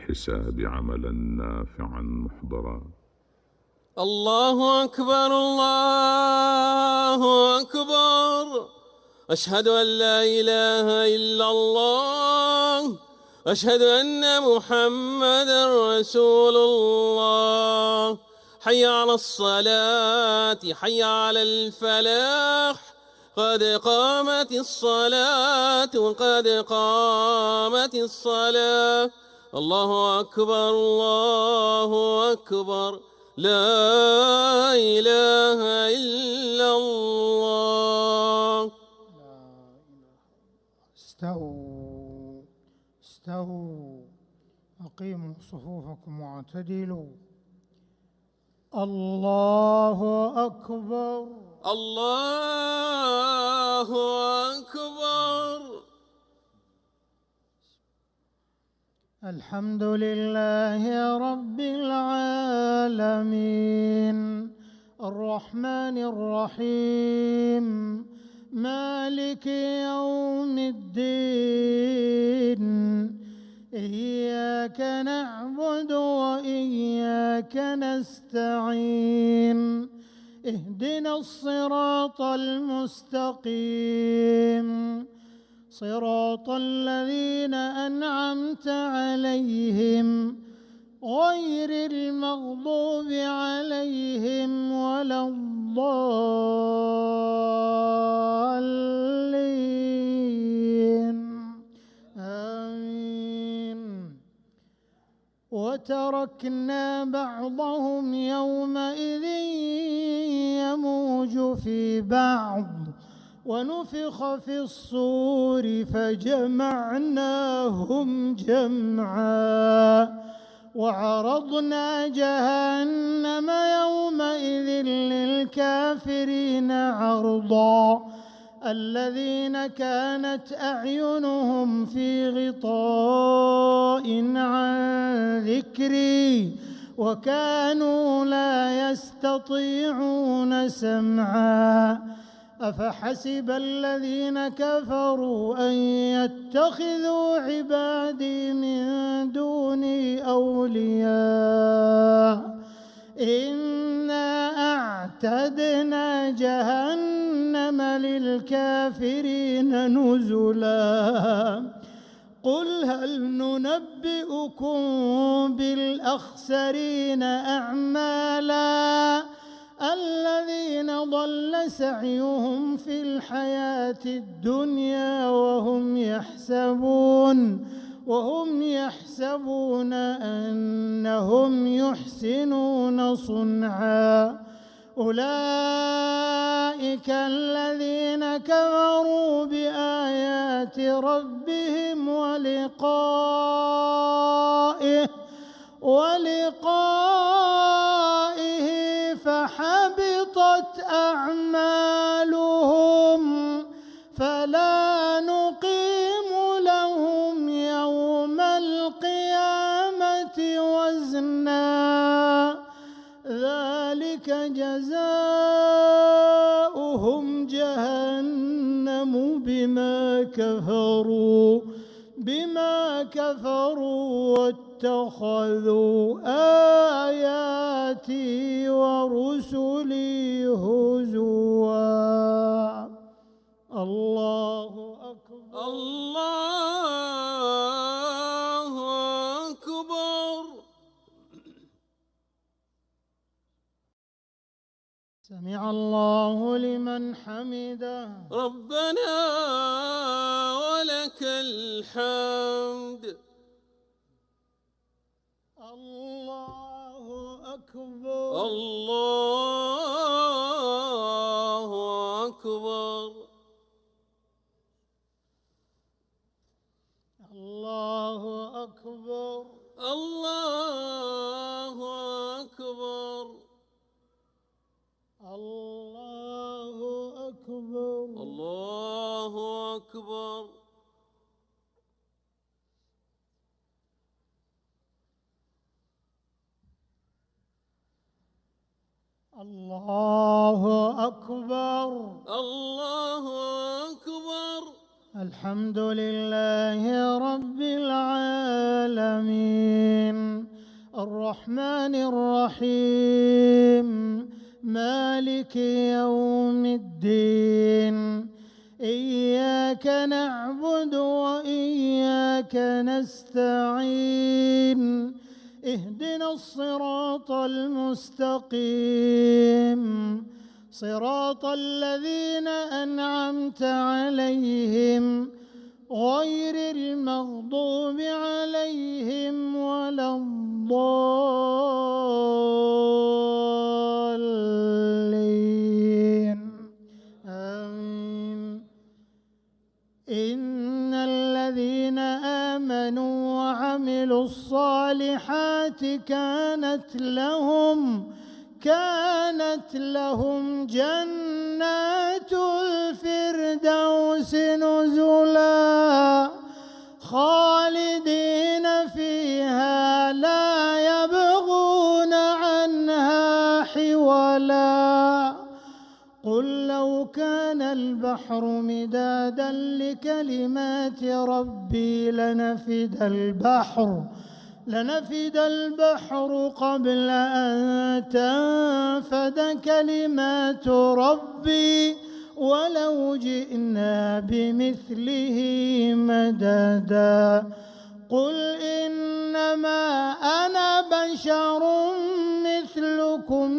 الحساب عملا نافعا محضرا. الله أكبر الله أكبر، أشهد أن لا إله إلا الله، أشهد أن محمدا رسول الله. حي على الصلاة، حي على الفلاح، قد قامت الصلاة، قد قامت الصلاة. الله أكبر الله أكبر، لا إله إلا الله. استووا استووا، أقيموا صفوفكم واعتدلوا. الله أكبر الله أكبر. الحمد لله رب العالمين، الرحمن الرحيم، مالك يوم الدين. إياك نعبد وإياك نستعين، اهدنا الصراط المستقيم، صراط الذين أنعمت عليهم غير المغضوب عليهم ولا الضالين، آمين. وتركنا بعضهم يومئذ يموج في بعض، ونفخ في الصور فجمعناهم جمعا، وعرضنا جهنم يومئذ للكافرين عرضا. الذين كانت أعينهم في غطاء عن ذكري وكانوا لا يستطيعون سمعا. أفحسب الذين كفروا أن يتخذوا عبادي من دوني أولياء، إنا أعتدنا جهنم للكافرين نزلا. قل هل ننبئكم بالأخسرين أعمالا، الذين ضل سعيهم في الحياة الدنيا وهم يحسبون أنهم يحسنون صنعا. أولئك الذين كفروا بآيات ربهم ولقائه فحبطت أعمالهم، فلا نقيم لهم يوم القيامة وزنا. ذلك جزاؤهم جهنم بما كفروا واتخذوا آياتي ورسلي هزوا. الله أكبر الله أكبر. سمع الله لمن حمده. ربنا ولك الحمد. الله أكبر الله أكبر. الله أكبر الله أكبر. الله أكبر الله أكبر. الله أكبر الله أكبر. الحمد لله رب العالمين الرحمن الرحيم مالك يوم الدين إياك نعبد وإياك نستعين اهدنا الصراط المستقيم صراط الذين أنعمت عليهم غير المغضوب عليهم ولا الضالين آمين. إن الذين آمنوا وعملوا الصالحات كانت لهم جنات الفردوس نزلا خالدين فيها لا يبغون عنها حولا. قل لو كان البحر مدادا لكلمات ربي لنفد البحر قبل أن تنفد كلمات ربي ولو جئنا بمثله مددا. قل إنما أنا بشر مثلكم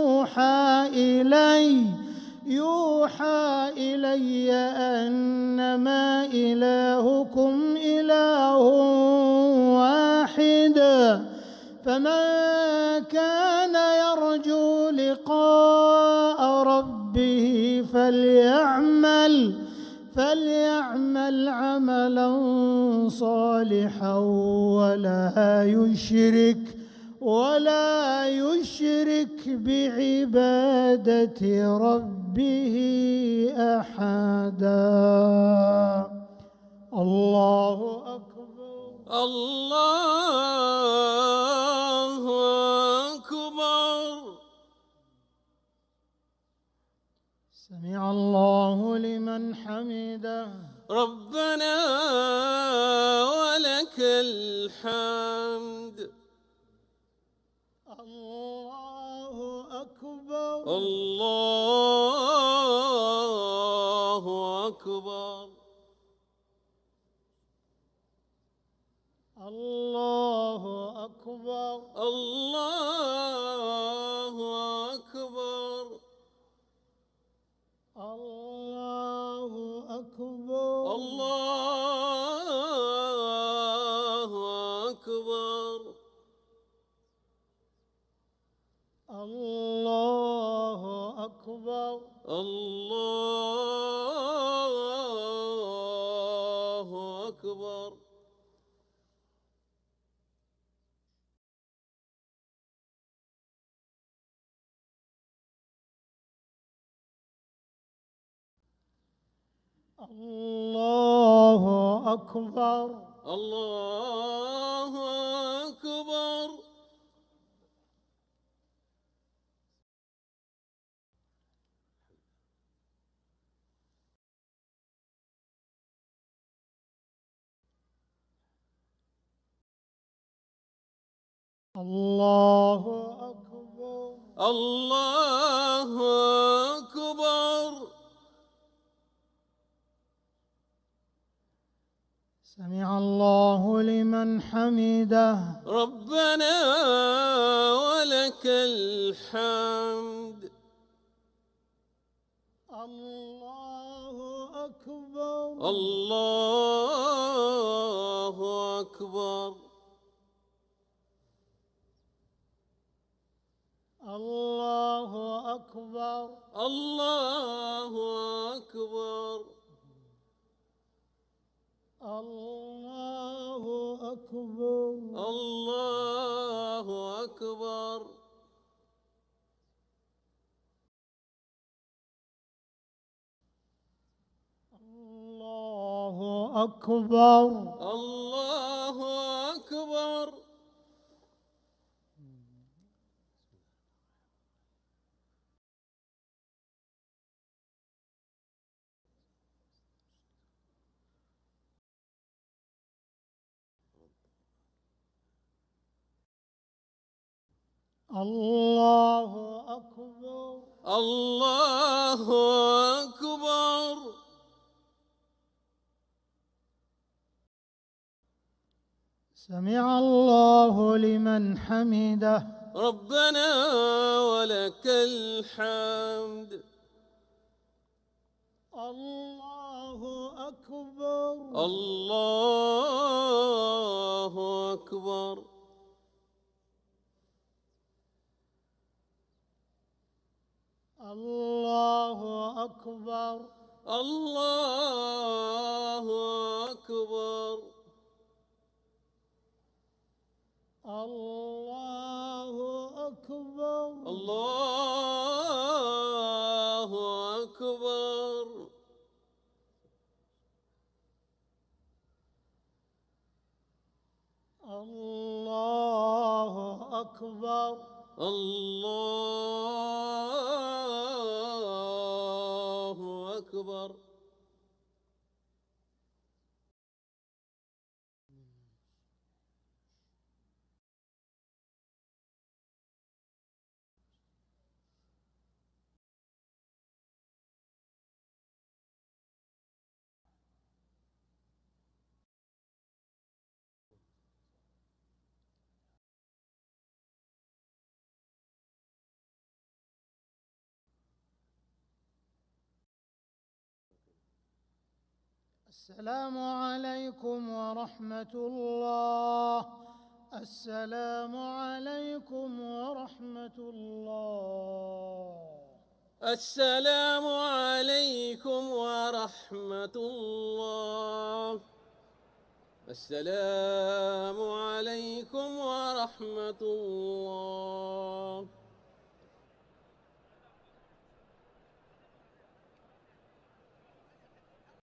يوحى إلي أنما إلهكم إله واحد فمن كان يرجو لقاء ربه فليعمل عملا صالحا ولا يشرك بعبادة ربه أحدا. الله أكبر. الله أكبر. سمع الله لمن حمده. ربنا ولك الحمد. الله أكبر. الله أكبر. الله أكبر. الله أكبر. الله أكبر. الله أكبر. الله أكبر. الله أكبر. الله أكبر. الله أكبر. الله أكبر. الله أكبر. سمع الله لمن حمده. ربنا ولك الحمد. الله أكبر. الله أكبر. الله أكبر. الله أكبر. الله أكبر. الله أكبر. الله أكبر. الله أكبر. الله أكبر. الله أكبر. سمع الله لمن حمده. ربنا ولك الحمد. الله أكبر. الله أكبر. الله أكبر. الله أكبر. الله أكبر. الله أكبر. الله أكبر. الله أكبر. السلام عليكم ورحمة الله. السلام عليكم ورحمة الله. السلام عليكم ورحمة الله. السلام عليكم ورحمة الله.